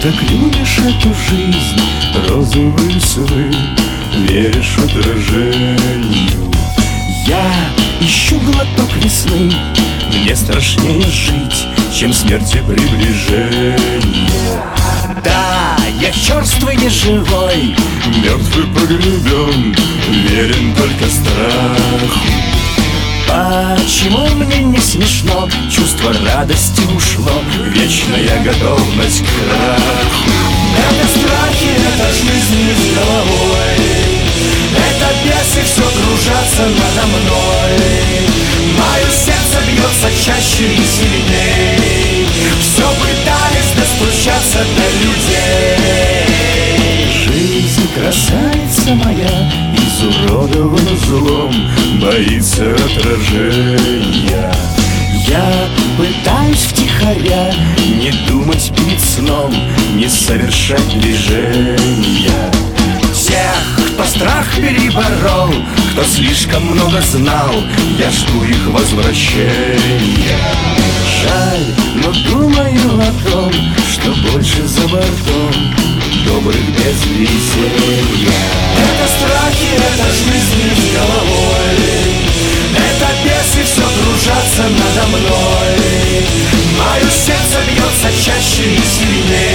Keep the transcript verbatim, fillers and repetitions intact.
так любишь эту жизнь, розовые сны, веришь в отражению. Я ищу глоток весны, мне страшнее жить, чем смерти приближение. Да, я черствый не живой, мертвый погребен, верен только страху. Почему мне не смешно? Чувство радости ушло, вечная готовность к краху. Это страхи, это жизнь с головой, это бесы все кружатся надо мной. Мое сердце бьется чаще и сильней, все пытались достучаться до людей. Жизнь, красавица моя, изуродована злом, боится отражения. Я пытаюсь втихаря не думать перед сном, не совершать движения. Тех, кто страх переборол, кто слишком много знал, я жду их возвращения. Жаль, но думаю о том, что больше за бортом добрых без веселья. Это страхи, это жизнь с головой, это бесы все кружатся надо мной. Мое сердце бьется чаще и сильнее,